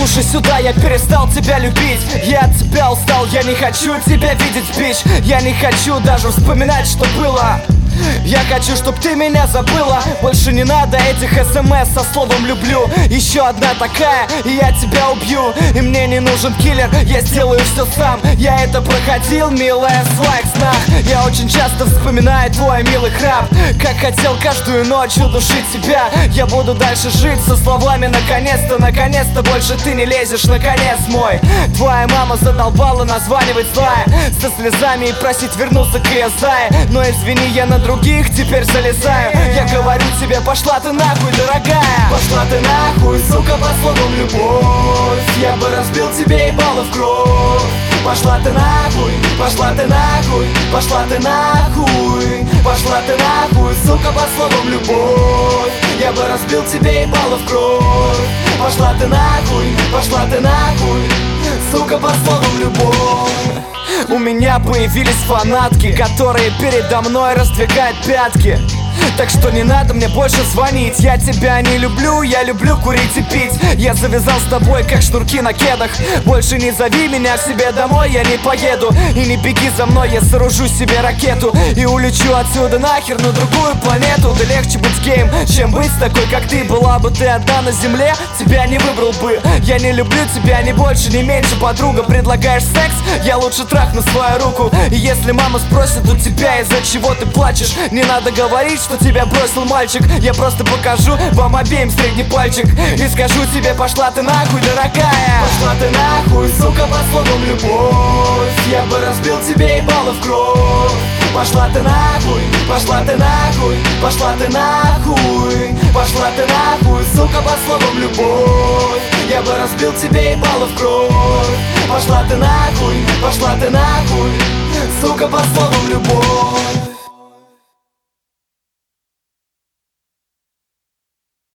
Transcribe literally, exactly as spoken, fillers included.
Слушай сюда, я перестал тебя любить. Я от тебя устал, я не хочу тебя видеть, бич. Я не хочу даже вспоминать, что было. Я хочу, чтоб ты меня забыла. Больше не надо этих смс со словом «люблю». Еще одна такая, и я тебя убью. И мне не нужен киллер, я сделаю все сам. Я это проходил, милая, в своих снах. Я очень часто вспоминаю твой милый храп. Как хотел каждую ночь удушить тебя. Я буду дальше жить со словами «наконец-то, наконец-то больше ты не лезешь, наконец мой». Твоя мама задолбала названивать злая, со слезами и просить вернуться к ее зае. Но извини, я на других теперь залезаю. Я говорю тебе, пошла ты нахуй, дорогая. Пошла ты нахуй, сука, по словам «любовь». Я бы разбил тебе ебало в кровь. Пошла ты нахуй, пошла ты нахуй, пошла ты нахуй. Пошла ты нахуй, сука, по словам «любовь». Я бы разбил тебе ебало в кровь. Пошла ты нахуй, пошла ты нахуй, сука, по словам «любовь». У меня появились фанатки, которые передо мной раздвигают пятки. Так что не надо мне больше звонить. Я тебя не люблю, я люблю курить и пить. Я завязал с тобой, как шнурки на кедах. Больше не зови меня к себе домой, я не поеду. И не беги за мной, я сооружу себе ракету и улечу отсюда нахер на другую планету. Да легче быть геем, чем быть такой, как ты. Была бы ты одна на земле, тебя не выбрал бы. Я не люблю тебя ни больше, ни меньше, подруга. Предлагаешь секс, я лучше трахну свою руку. И если мама спросит у тебя, из-за чего ты плачешь, не надо говорить, что тебя бросил мальчик. Я просто покажу вам обеим средний пальчик и скажу тебе, пошла ты нахуй, дорогая. Пошла ты нахуй, сука, по словам «любовь». Я бы разбил тебе ебало в кровь. Пошла ты нахуй, пошла ты нахуй, пошла ты нахуй. Пошла ты нахуй, сука, по словам «любовь». Я бы разбил тебе ебало в кровь. Пошла ты нахуй, пошла ты нахуй, сука, по словам «любовь».